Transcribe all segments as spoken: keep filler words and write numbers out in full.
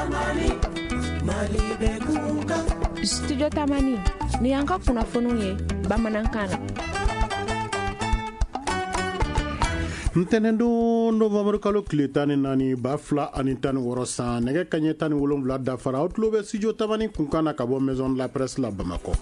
Studio Tamani ni yanka kunnafoniw ye bamanankan na. Ntɛnɛndon novembre kalo tile tan ni naani ba fila ani tan ni wɔɔrɔ san nɛgɛ kaɲɛ tan ni wolonwula dafara aw tulo bɛ studio Tamani kunkan na ka bɔ maison de la presse la Bamakɔ.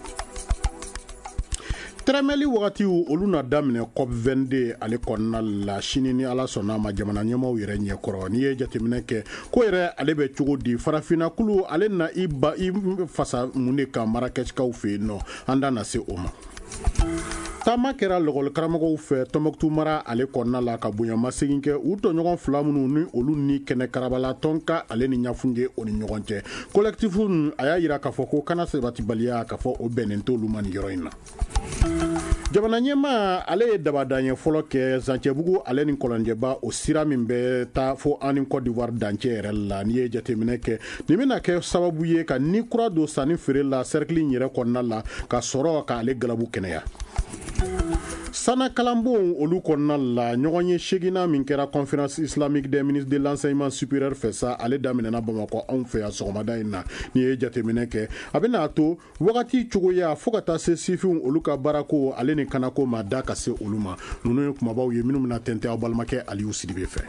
Tɛrɛmɛli wagatiw olu na daminɛ COP vingt-deux ale kɔnɔna la sini ni Ala sɔnna ma jamana ɲɛmaw yɛrɛ ɲɛkɔrɔ n'i ye jateminɛ kɛ ko yɛrɛ ale bɛ cogo di farafinna kulu ale na i ba i fasa mun de kan Marakɛsikaw fɛ yen nɔ an da na se o ma. Taama kɛra lɔgɔli karamɔgɔw fɛ Tɔnbɔkutu mara ale kɔnɔna la ka bonyama segin kɛ u tɔɲɔgɔn fila minnu ni olu ni kɛnɛ karabala tɔnka ale ni ɲafunge o ni ɲɔgɔn cɛ collectif a y'a yira k'a fɔ ko kana sabatibaliya k'a fɔ o bɛnnen t'olu ma nin yɔrɔ in na. Jamana ɲɛma ale ye dabadaɲɛ fɔlɔ kɛ Zancɛbugu ale ni Kɔlɔnjɛba o sira min bɛ taa fo an ni Côte d'Ivoire dancɛ yɛrɛ la n'i ye jateminɛ kɛ nin bɛna kɛ sababu ye ka ni kura don sanni feere la cercle in yɛrɛ kɔnɔna la ka sɔrɔ ka ale galabu kɛnɛya. Sana kalanbon olu kɔnɔna la ɲɔgɔn ye segina min kɛra conférence islamique des ministres de l'enseignement supérieur fɛ sa ale daminɛna Bamakɔ anw fɛ yan sɔgɔmada in na n'i ye jateminɛ kɛ a bɛna to wagati cogoya fo ka taa se sifinw olu ka baarako ale ni kanako ma da ka se olu ma ninnu ye kumabaw ye minnu bɛna tɛntɛn aw balimakɛ Aliyu Sidibe fɛ.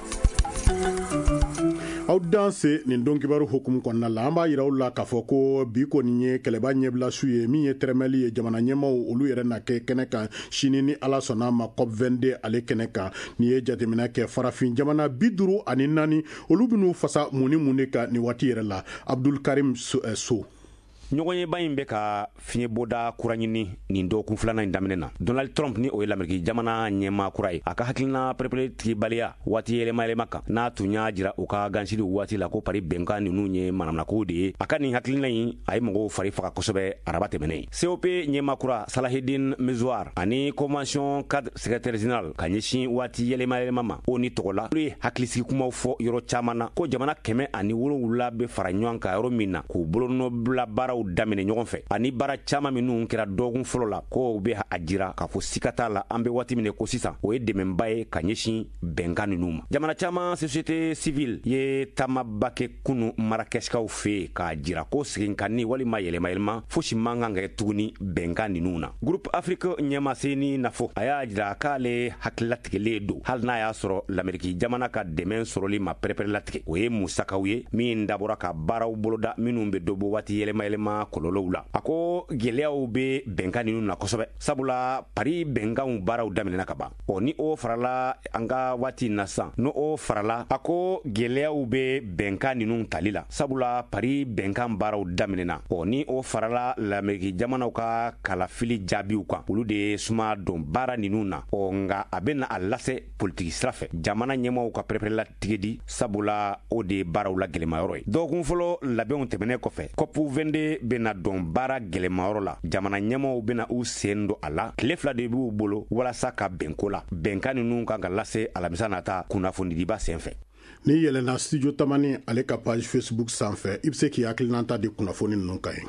Aw danse nin don kibaru hukumu kɔnɔna la an b'a yira aw la k'a fɔ ko bi kɔni ye kɛlɛba ɲɛbila su ye min ye tɛrɛmɛli ye jamana ɲɛmaw olu yɛrɛ na kɛ kɛnɛ kan sini ni Ala sɔnna ma COP vingt-deux ale kɛnɛ kan n'i ye jateminɛ kɛ farafin jamana bi duuru ani naani olu bɛn'u fasa mun ni mun de kan nin waati yɛrɛ la Abdul Karim So. ɲɔgɔnyeba in bɛ ka fiɲɛbɔda kura ɲini nin dɔgɔkun filanan in daminɛ na Donald Trump ni o ye Ameriki jamana ɲɛmaa kura ye a ka hakilina perepere tigibaliya waati yɛlɛma yɛlɛma kan n'a tun y'a jira u ka gansiliw waati la ko pari bɛnkan ninnu ye manamanako de ye a ka nin hakilina in a ye mɔgɔw fari faga kosɛbɛ araba tɛmɛnen C O P ɲɛmaa kura Salahidin Mezouar ani convention cadre secrétaire général ka ɲɛsin waati yɛlɛma yɛlɛma ma o ni tɔgɔ la olu ye hakilisigi kumaw fɔ yɔrɔ caman na ko jamana kɛmɛ ani wolonwula bɛ fara ɲɔgɔn kan yɔrɔ min na k'u bolonɔbila baaraw daminɛ ɲɔgɔn fɛ ani baara caman minnu kɛra dɔgɔkun fɔlɔ la ko bɛ a jira k'a fɔ sika t'a la an bɛ waati min ko sisan o ye dɛmɛba ye ka ɲɛsin bɛnkan ninnu ma jamana caman société civile ye taamaba kɛ kunu Marakɛsikaw fɛ k'a jira ko seginkanni walima yɛlɛma yɛlɛma fosi man kan kɛ tuguni bɛnkan ninnu na groupe Afrique ɲɛma seni nafo a y'a jira k'ale hakilatigɛlen don hali n'a y'a sɔrɔ l'Amérique jamana ka dɛmɛ sɔrɔli ma pɛrɛpɛrɛ latigɛ o ye musakaw ye min dabɔra ka baaraw boloda minnu bɛ dɔ bɔ waati yɛlɛma yɛlɛma kɔlɔlɔw la a ko gɛlɛyaw bɛ bɛnkan ninnu na kosɛbɛ sabula pari bɛnkanw baaraw daminɛna ka ban ɔ ni o farala an ka waati na sisan no o farala a ko gɛlɛyaw bɛ bɛnkan ninnu tali la sabula pari bɛnkan baaraw daminɛna ɔ ni o farala l'Amérique jamanaw ka kalafili jaabiw kan olu de ye suma don baara ninnu na ɔ nka a bɛna a lase politiki sira fɛ jamana ɲɛmaw ka pɛrɛpɛrɛla tigɛdi sabula o de ye baaraw la gɛlɛmayɔrɔ ye dɔgɔkun fɔlɔ labɛnw tɛmɛnen kɔfɛ COP vingt-deux bɛna dɔn baara gɛlɛmayɔrɔ la jamana ɲɛmaw bɛna u sen don a la tile fila de b'u bolo walasa ka bɛnko la bɛnkan ninnu kan ka lase alamisa nata kunnafonidiba senfɛ ni yɛlɛnna studio Tamani ale ka page Facebook sanfɛ i bɛ se k'i hakilinata di kunnafoni ninnu kan ye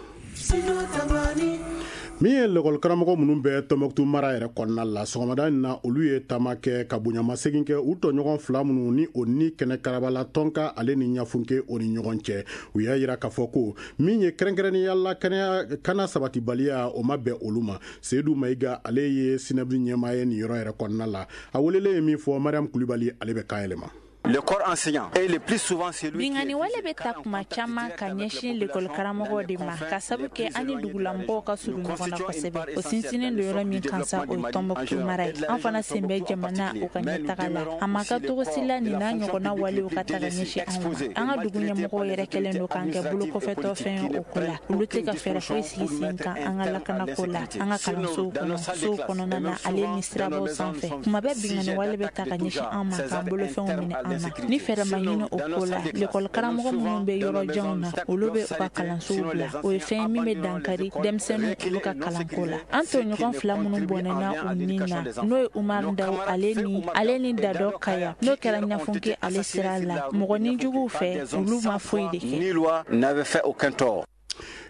min ye lɔgɔli karamɔgɔ minnu bɛ Tɔnbɔkutu mara yɛrɛ kɔnɔna la sɔgɔmada in na olu ye taama kɛ ka bonyama segin kɛ u tɔɲɔgɔn fila minnu ni o ni kɛnɛ karabala tɔnka ale ni ɲafunke o ni ɲɔgɔn cɛ u y'a yira k'a fɔ ko min ye kɛrɛnkɛrɛnnenya la kana sabatibaliya o ma bɛn olu ma Seyidu Mayiga ale ye Sinabu ɲɛmaa ye nin yɔrɔ yɛrɛ kɔnɔna la a welelen ye min fɔ Mariam Kulibali ale bɛ kan yɛlɛma. Le corps enseignant est le plus souvent celui Bingani wale bɛ ta kuma caman ka ɲɛsin l'école karamɔgɔ de ma ka sabu kɛ ani dugulamɔgɔw ka surun ɲɔgɔn na kosɛbɛ o sinsinnen don yɔrɔ min kan sa o ye Tɔnbɔkutu mara ye an fana sen bɛ jamana o ka ɲɛtaga la a ma ka togo si la nin n'a ɲɔgɔnna walew ka taga ɲɛsin anw ma an ka dugu ɲɛmɔgɔw yɛrɛ kɛlen don k'an kɛ bolo kɔfɛtɔ fɛn ye o ko la olu tɛ ka fɛɛrɛ foyi sigi sen kan an ka lakanako la an ka kalansow kɔnɔ sow kɔnɔna na ale ni sirabaw sanfɛ kuma bɛɛ bingani wale bɛ ta ka ɲɛsin an ma k'an bolofɛnw minɛ an na ni fɛɛrɛ ma ɲini o ko la l'école karamɔgɔ minnu bɛ yɔrɔ janw na olu bɛ u ka kalansow bila o ye fɛn min bɛ dankari denmisɛnninw olu ka kalanko la an tɔɲɔgɔn fila minnu bɔnɛna u ni na n'o ye Umar Daw ale ni ale ni Dadɔ Kaya n'o kɛra Ɲafunke ale sira la mɔgɔ ni juguw fɛ olu ma foyi de kɛ ni loi n'avait fait aucun tort.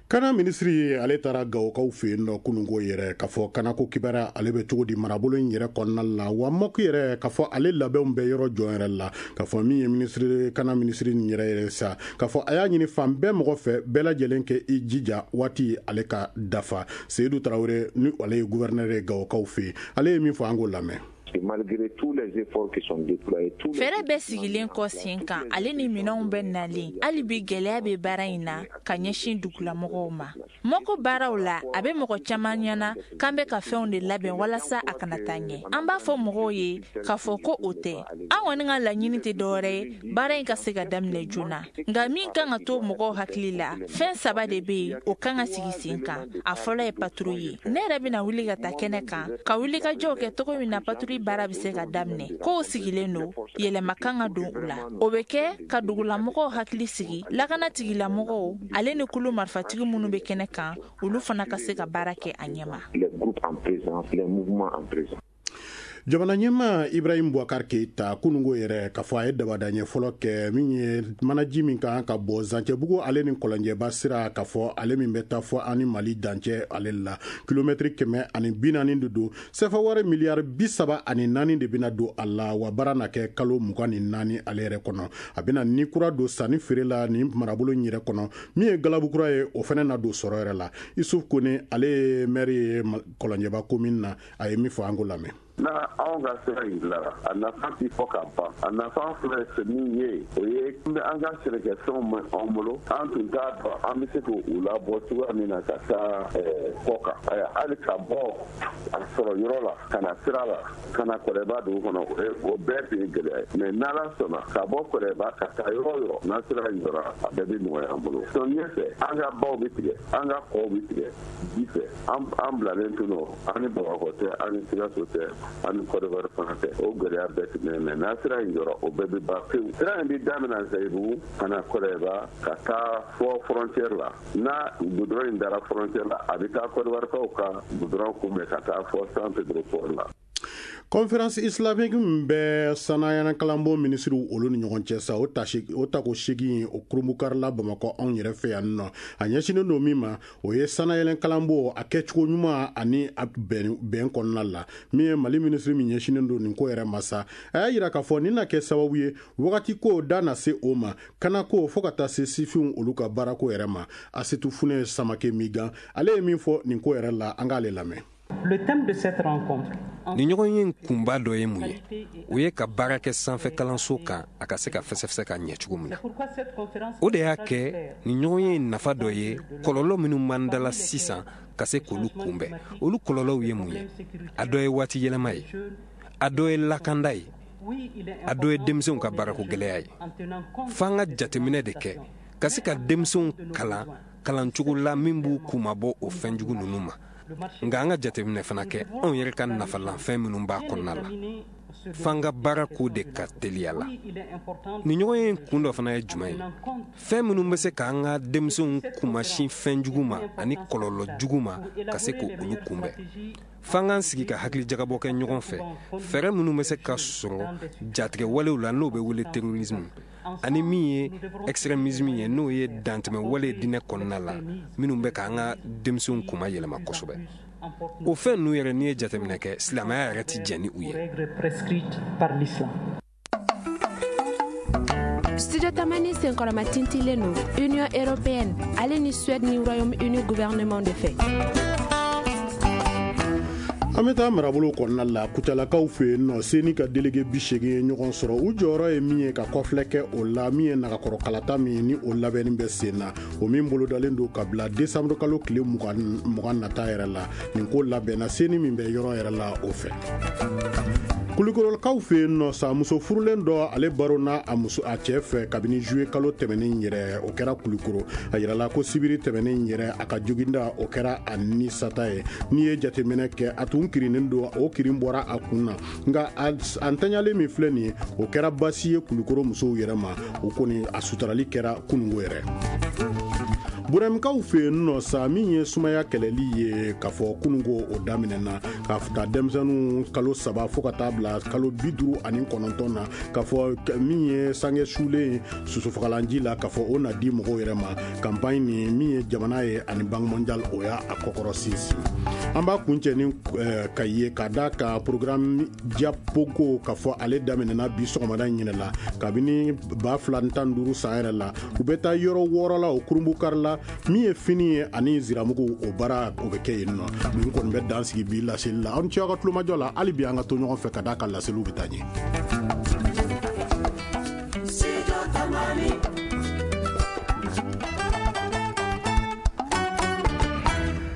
kana ministri ale tara gawokaw fe no kunungo yere ka fɔ kana ko kibara ale be cogo di marabolo yere kɔnɔna la wa mɔku yere ka fɔ ale labɛnw bɛ yɔrɔ jɔn yɛrɛ la ka fɔ min ye ministri kana ministri ni yɛrɛ yɛrɛ sa ka fɔ a y'a ɲini fan bɛɛ mɔgɔ fɛ bɛɛ lajɛlen kɛ i jija waati ale ka dafa Seydou Traoré ni ale ye gouverneur ye gawokaw fe ale ye min fɔ an k'o lamɛn. Malgré tous les efforts qui sont déployés, tous fɛrɛ bɛ sigilen kɔ sen kan ale ni minɛnw bɛ nalen hali bi gɛlɛya bɛ baara in na ka ɲɛsin dugulamɔgɔw ma mɔgɔ baaraw la a bɛ mɔgɔ caman ɲɛna k'an bɛ ka fɛnw de labɛn walasa a kana taa ɲɛ an b'a fɔ mɔgɔw ye k'a fɔ ko o tɛ an kɔni ka laɲini tɛ dɔwɛrɛ ye baara in ka se ka daminɛ joona nka min kan ka to mɔgɔw hakili la fɛn saba de bɛ yen o kan ka sigi sen kan a fɔlɔ ye patrouille ye ne yɛrɛ bɛna wuli ka taa kɛnɛ kan ka wuli ka jɔw kɛ cogo min na patrouille baara bɛ se ka daminɛ kow sigilen don yɛlɛma kan ka don u la o bɛ kɛ ka dugulamɔgɔw hakili sigi lakana tigilamɔgɔw ale ni kulu marifatigi minnu bɛ kɛnɛ kan olu fana ka se ka baara kɛ a ɲɛma. Jamana ɲɛma Ibrahim Boubacar Keita kunungo yɛrɛ ka fɔ a ye dabada ɲɛ fɔlɔ kɛ min ye manaji min kan ka bɔ Zancɛbugu ale ni Kɔlɔnjɛba sira ka fɔ ale min bɛ taa fɔ ani Mali dancɛ ale la kilomɛtiri kɛmɛ ani bi naani de don sefa wari miliyari bi saba ani naani de bɛna don a la wa baara na kɛ kalo mugan ni naani ale yɛrɛ kɔnɔ a bɛna ni kura don sanni feere la ni marabolo in yɛrɛ kɔnɔ min ye galabukura ye o fana na don sɔrɔ yɛrɛ la Isuf Kone ale ye maire ye Kɔlɔnjɛba commune na a ye min fɔ an ko lamɛn. Na anw ka sira in dilara a nafa ti fɔ ka ban a nafa filɛ se min ye o ye an ka sɛnɛkɛfɛnw ma anw bolo an tun t'a dɔn an bɛ se k'u labɔ cogoya min na ka taa kɔ kan hali ka bɔ a sɔrɔ yɔrɔ la ka na sira la ka na Kɔrɛba dugu kɔnɔ o bɛɛ tun ye gɛlɛya ye mais n'Ala sɔnna ka bɔ Kɔrɛba ka taa yɔrɔ o yɔrɔ n'a sira in jɔra a bɛɛ bɛ nɔgɔya an bolo donc ɲɛfɛ an ka baw bɛ tigɛ an ka kɔw bɛ tigɛ ji fɛ an bilalen tun don an ni Bamakɔ tɛ an ni Sikaso tɛ ani Kɔrɔwari fana tɛ o gɛlɛya bɛɛ tun bɛ mɛ n'a sira in jɔra o bɛɛ bɛ ban pewu sira in bɛ daminɛ Zayibu ka na Kɔrɛba ka taa fɔ frontière la n'a goudron in dara frontière la a bɛ taa Kɔrɔwarikaw ka goudron kunbɛn ka taa fɔ San Pedro Port la. Conférence islamique bɛ sanayana kalanbon ministriw olu ni ɲɔgɔn cɛ sa o ta ko segin o kurumukari la Bamakɔ anw yɛrɛ fɛ yan nɔ a ɲɛsinen don min ma o ye sanayɛlɛn kalanbon a kɛcogo ɲuman ani a bɛn kɔnɔna la min ye Mali ministri min ɲɛsinen don nin ko yɛrɛ ma sa a y'a yira k'a fɔ nin na kɛ sababu ye wagati ko da na se o ma kana ko fo ka taa se sifinw olu ka baarako yɛrɛ ma Asitu Fune Samake Migan ale ye min fɔ nin ko yɛrɛ la an k'ale lamɛn. Le thème de cette rencontre. Ni ɲɔgɔn ye kunba dɔ ye mun ye o ye ka baara kɛ sanfɛ kalanso kan a ka se ka fɛsɛfɛsɛ ka ɲɛ cogo min na o de y'a kɛ ni ɲɔgɔn ye nafa dɔ ye kɔlɔlɔ minnu man dala sisan ka se k'olu kunbɛn olu kɔlɔlɔw ye mun ye a dɔ ye waati yɛlɛma ye a dɔ ye lakanda ye a dɔ ye denmisɛnw ka baarako gɛlɛya ye f'an ka jateminɛ de kɛ ka se ka denmisɛnw kalan kalancogo la min b'u kumabɔ o fɛnjugu ninnu ma nka an ka jateminɛ fana kɛ anw yɛrɛ ka nafalanfɛn minnu b'a kɔnɔna la f'an ka baara ko de ka teliya la ni ɲɔgɔn ye kun dɔ fana ye jumɛn ye fɛn minnu bɛ se k'an ka denmisɛnw kumasin fɛn jugu ma ani kɔlɔlɔ jugu ma ka se k'olu kunbɛn f'an k'an sigi ka hakili jagabɔ kɛ ɲɔgɔn fɛ fɛɛrɛ minnu bɛ se ka sɔrɔ jatigɛ walew la n'o bɛ wele terrorisme ani min ye extrémisme ye n'o ye dantɛmɛ wale diinɛ kɔnɔna la minnu bɛ k'an ka denmisɛnw kuma yɛlɛma kosɛbɛ o fɛn ninnu yɛrɛ n'i ye jateminɛ kɛ silamɛya yɛrɛ ti jɛn ni u ye. Studio Tamani senkɔrɔma tintilen no Union Européenne ale ni Suède ni Royaume-Uni gouvernement de fait. An bɛ taa marabolo kɔnɔna la Kucalakaw fɛ yen nɔ Seni ka délégué bi seegin ye ɲɔgɔn sɔrɔ u jɔyɔrɔ ye min ye ka kɔfilɛ kɛ o la min ye nagakɔrɔ kalata min ye ni o labɛnni bɛ sen na o min bolodalen don ka bila décembre kalo tile mugan nata yɛrɛ la nin ko labɛnna Seni min bɛ yɔrɔ yɛrɛ la o fɛ. Kulikorolakaw fɛ yen nɔ sa muso furulen dɔ ale baro na a muso a cɛ fɛ kabini juillet kalo tɛmɛnen yɛrɛ o kɛra Kulikoro a yirala ko sibiri tɛmɛnen yɛrɛ a ka joginda o kɛra a ni sata ye n'i ye jateminɛ kɛ a tun kirinen don o kirin bɔra a kun na nka a ntanyalen min filɛ nin ye o kɛra basi ye Kulikoro musow yɛrɛ ma o kɔni a suturali kɛra kunungo yɛrɛ. burɛmkaw fe yen nɔ sa min ye sumaya kɛlɛli ye k'a fɔ kunungo o daminɛna k'a ta denmisɛnninw kalo saba fo ka taa bila kalo bi duru ani kɔnɔntɔn na k'a fɔ min ye sange sulen susufagalanji la k'a fɔ o na di mɔgɔw yɛrɛ ma campagne ni min ye jamana ye ani banque mondiale o y'a a kɔkɔrɔ sinsin an b'a kuncɛ ni ka ye k'a da ka programme diapogo k'a fɔ ale daminɛna bi sɔgɔmada ɲinɛ la kabini ba fila ni tan duuru san yɛrɛ la u bɛ taa yɔrɔ wɔɔrɔ la o kurumbu kari la min ye fini ye ani ziramugu o baara o bɛ kɛ yen nɔ nin kɔni bɛ dan sigi bi laseli la aw ni ce aw ka tulomajɔ la hali bi an ka to ɲɔgɔn fɛ ka da ka laseliw bɛ taa ɲɛ